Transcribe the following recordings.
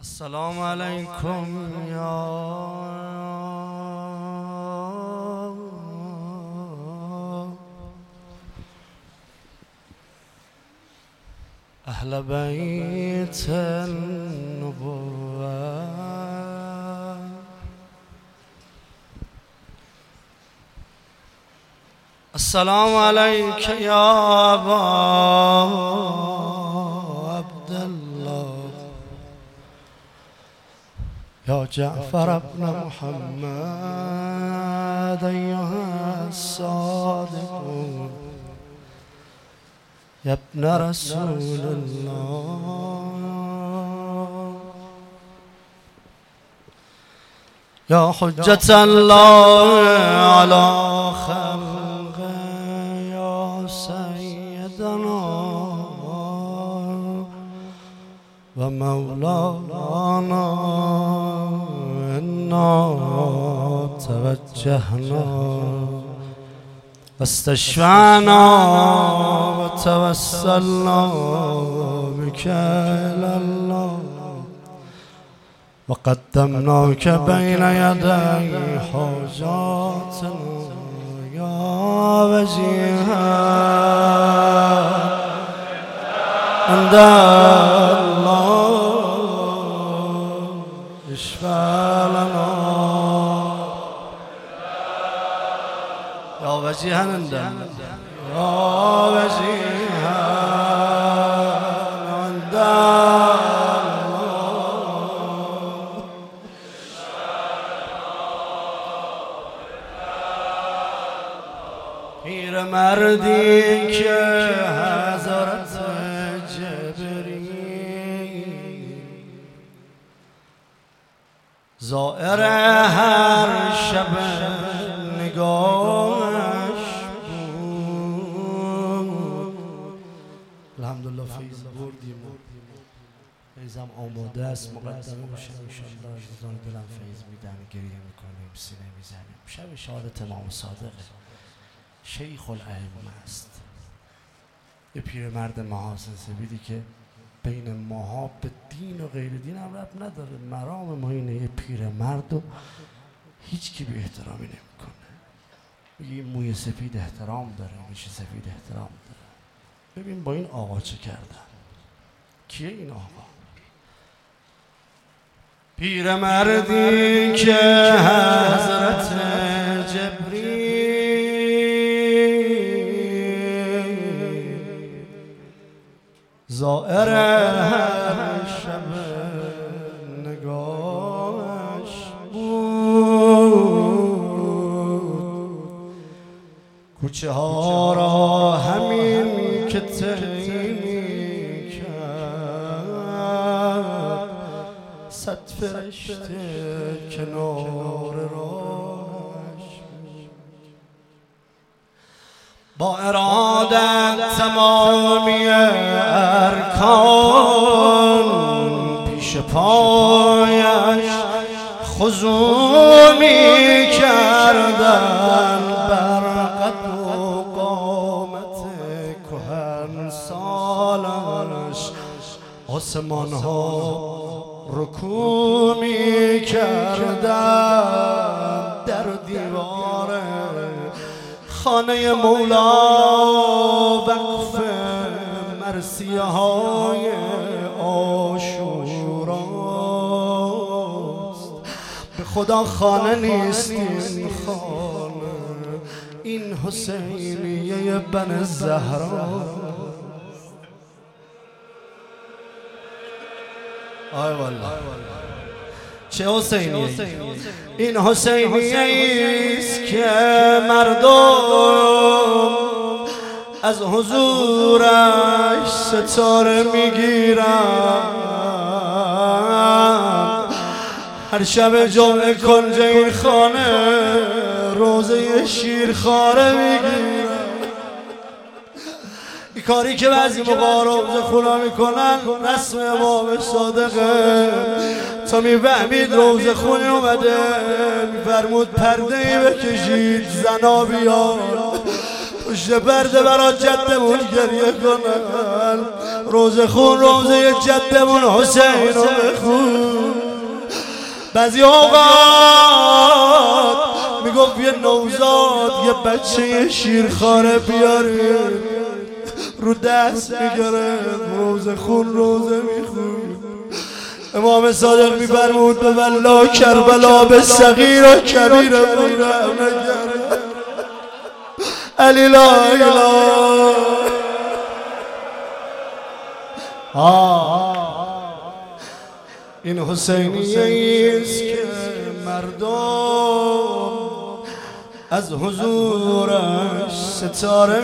السلام عليكم يا أهل بيت النبوة. السلام عليك يا أبا عبد الله يا جعفر ابن محمد أيها الصادق يا ابن رسول الله يا حجة الله على خلقه يا سيدنا ومولانا إنا توجهنا واستشفعنا وتوسلنا بك إلى الله وقدمناك بين يدي حاجاتنا يا وجيها عند الله اشفع لنا يا وجيها عند يا وجيها عند پیر مردی که حضرت جبریل زائر هر شب نگاهش بود. الحمدلله فیض بردیم و فیضم آماده است مقدمه باشه انشاءالله. عزیزان دلم فیض میدن، گریه میکنیم، سینه میزنیم. شب شهادت امام صادقه، شیخ الائمه است، یه پیرمرد محاسن سپیدی که بین ماها به دین و غیر دین هم ربط نداره. مرام ما اینه یه پیرمرد و هیچ کی به احترامی نمیکنه. یه موی سفید احترام داره، میشه سفید احترام داره. ببین با این آقا چه کردن. کیه این آقا؟ پیرمردی که حضرت جبریل زائر هر شب نگاهش بود. کوچه ها را همین که طی می‌کرد، صد فرشته کنار راهش با ارادت تمامی ارکان پیش پایش خضوع می کردن. بر قد و قامت کهن سالش آسمان ها رکوع می کردن. در دیوار خانه مولا وقف مرثیه های عاشوراست. به خدا خانه نیست این خانه، این حسینیه بن زهراست. آی والله چه حسینیه این حسینیه ایست که مردم از حضورش ستاره میگیرن. هر شب جمعه کنج این خانه روزه شیرخواره میگیرن. این کاری که بعضی موقع روزه خونا میکنن رسم امام صادقه. تا میفهمید روزه خونی اومده میفرمود پرده ای بکشید، زنا بیان پشت پرده برا جدمون گریه کنن. روزه خون روزه جدمون حسین رو بخون. بعضی اوقات میگفت یه نوزاد یه بچه شیرخواره بیاره رو دست میگره روزه خون روزه میخون. امام صادق میفرمود به والله کربلا به صغیر و کبیر رحم نگره. علی لا اله. این حسینیه است که مردم از حضورش ستاره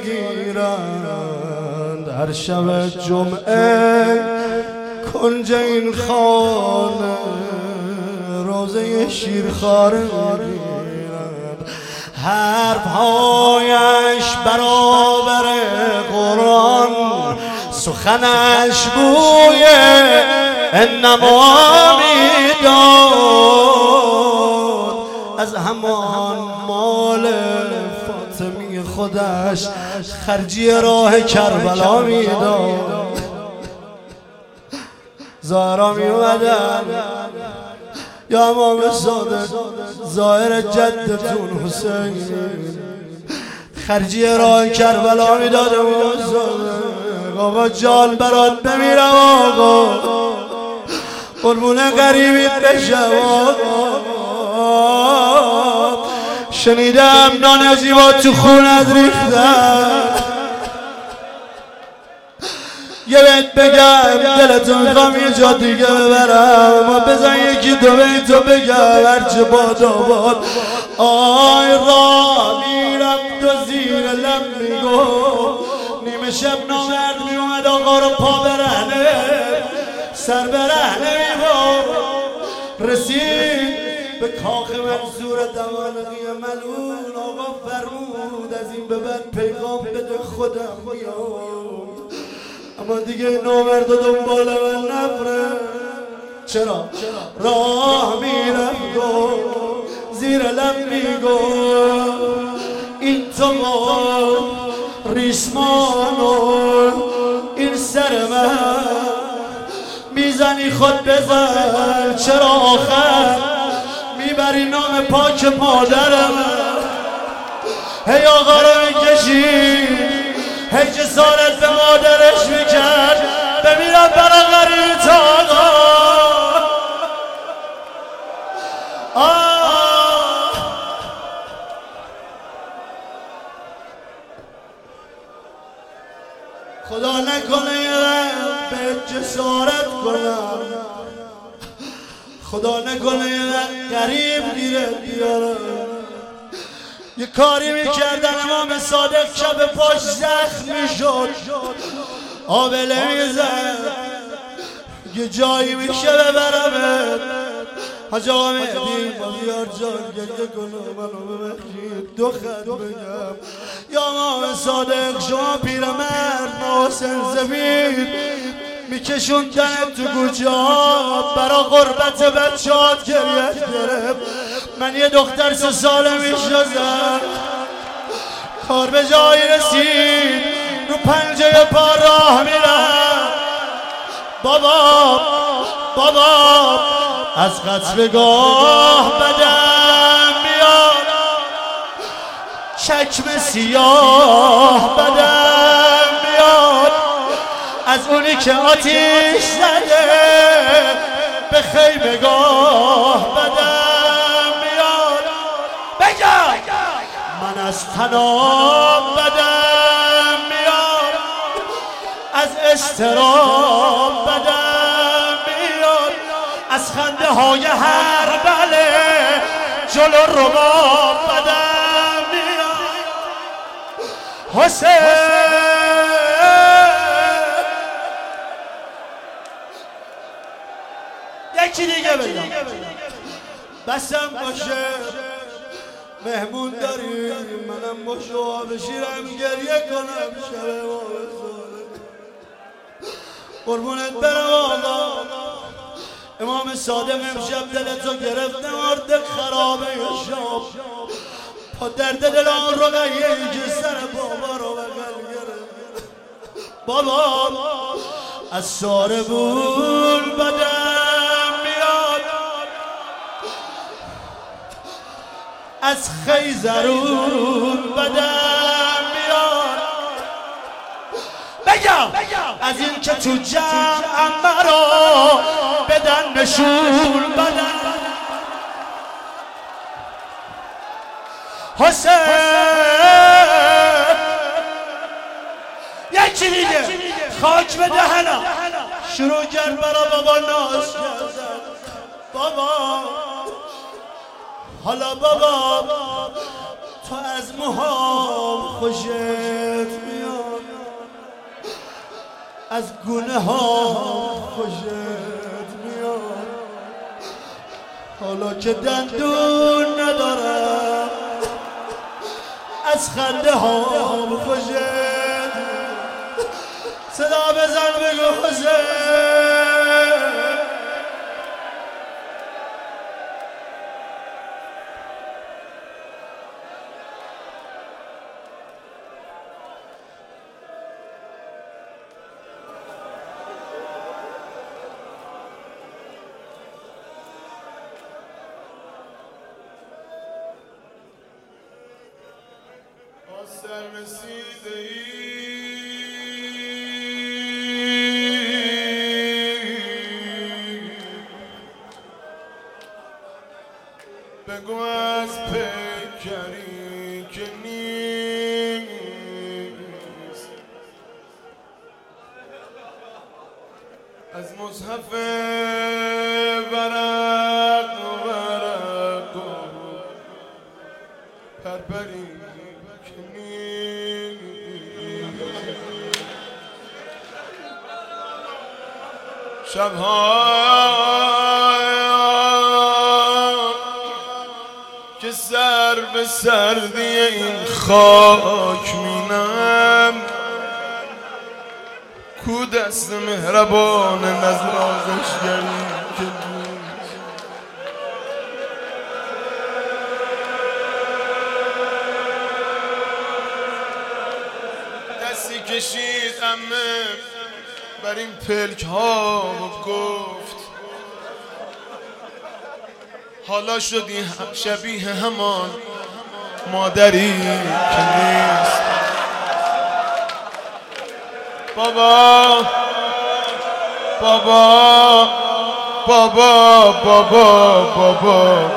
میگیرند. هر شب جمعه کنج این خانه روزه شیرخواره میگیرند. حرفهایش برابر قرآن، سخنش بوی انما میداد. از همان مال فاطمی خودش خرجی راه کربلا میداد. زهرا می اومدن یا امام صادق ظاهر جدتون حسین خرجی راه کربلا میداد. آقا جان برات بمیرم آقا، قربون غریبیت بشم آقا. شنیدم نان زیبا تو خونت ریختم، یه بیت بگم دلتو میخوام یه جا دیگه ببرم، اما بزن یکی دو بیتو بگم هرچه باد آباد. آی را میرفت و زیر لب میگفت، نیمه شب نامرد میومد آقا رو پا برهنه سر برهنه میبود. رسید به کاخ منصور دوانقی ملعون، آقا فرمود از این به بعد پیغام بده خودم میام، اما دیگه نامرد دنبال من نفره. چرا؟ راه میرفت و زیر لب میگفت این تو ریسمانو این سر من میزنی خود بزن، چرا آخر میبری نام پاک مادر من. هی آقا رو میکشی، هی جسارت به مادرش میکرد بمیرم برا غریب آقا. خدا نکنه یه وقت به جسارت کنم، خدا نکنه یه وقت غریب گیرت بیارم. یه کاری میکردن امام صادق شب پاش زخم میشد، آبله میزد، یه جایی میشه ببرمت. حاج آقا مهدی بیار جان گریه کنم منو ببخشید دو خط بگم. یا امام صادق شما پیرمرد محسن زمین میکشوندن تو کوچه ها برا غربت بچهات گریت گرفت. من یه دختر 3 ساله میشناسم، کار به جایی رسید رو پنجه پا راه میرم. بابا از قتلگاه بدم میاد، چکمه سیاه بدم میاد، از اونی که آتیش زده به خیمگاه بدم میاد. بگم من از تناب بدم میاد، از اضطراب بدم میاد، از خنده های هر بله جلو رباب بدم میاد. حسین یکی دیگه بگم بسم باشه، مهمون داریم منم با شما بشیرم گریه کنم شب قربونت برم آقا. امام صادق امشب دلتو گرفت نمارد خرابه شام، پا درد دل آن رو غیه که سر بابا رو بغل گرفت. بابا از ساره بول بدم میاد، از خیزرون بدم میاد، بگم از این که تو جمعم مرا بدن نشون بدن. حسین یکی دیگه خاک به دهنم شروع کرد برا بابا ناز کردن. بابا حالا بابا تو از موهام خوشت میاد، از گونه ها خوشت میاد، حالا که دندون ندارم از خنده ها خوشت. صدا بزن بگو حسین. سررسیده ای بگو از پیکری که نیست، از مصحف ورق و پرپری که نیست. شبها که سر به سردی این خاک مینم، کو دست مهربان نوازشگری که دستی کشید عمه بر این پلک ها و گفت حالا شدی شبیه همان مادری که نیست. بابا بابا بابا بابا بابا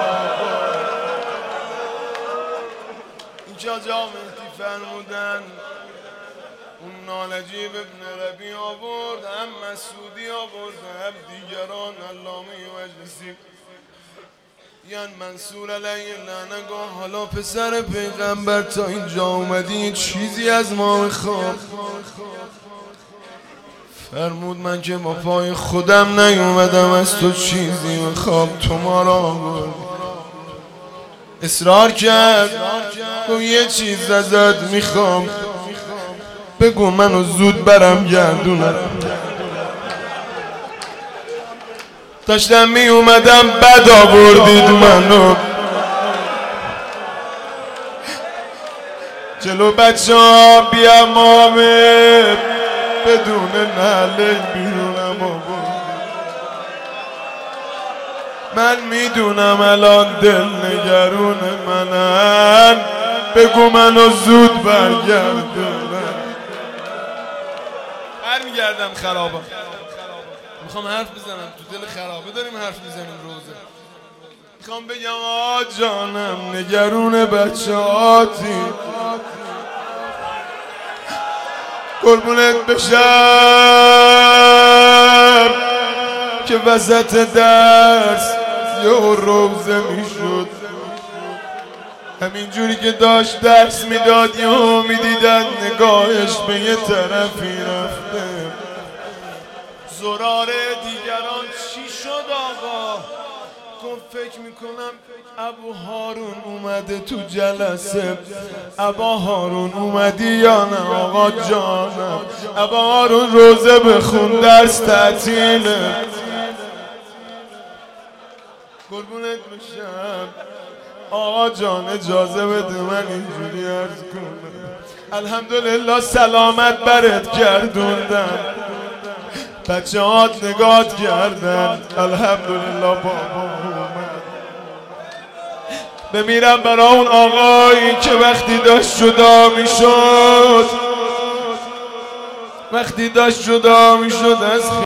اینجا جا مهدی فرمودن اون نالجیب ابن ربی آورد، هم مسعودی آورد، هم دیگران علامه مجلسی یعنی منصور علیه لعنه گاه حالا پسر پیغمبر تا اینجا اومدی چیزی از ما میخوام. فرمود من که با پای خودم نیومدم از تو چیزی میخوام، تو ما را آورد. اصرار کرد گفت یه چیز ازت میخوام، بگو منو زود برم گردونم. داشتم می اومدم بد آوردید منو جلو بچه ها بیامامه بدون نعله بیرونم آورد. من میدونم الان دل نگرون منن، بگو منو زود برگردونم. برمیگردم خرابم، میخوام حرف بزنم تو دل خرابه داریم حرف میزنیم روزه. میخوام بگم آ جانم نگرون بچه هاتی، قربونت بشم که وسط درس یه روزه میشد، همینجوری که داشت درس میداد یهو میدیدن نگاهش به یه طرفی رفته. زرار دیگران چی شد آقا؟ گفت فکر میکنم ابو هارون اومده تو جلسه. ابا هارون اومدی یا نه آقا جانم؟ ابا هارون روزه بخون درس تعطیله. قربونت بشم آقا جان اجازه بده من اینجوری عرض کنم. الحمدلله سلامت برت گردوندم، بچه هات نگات کردن، الحمدلله بابا اومد. بمیرم برای اون آقایی که وقتی داشت جدا میشد از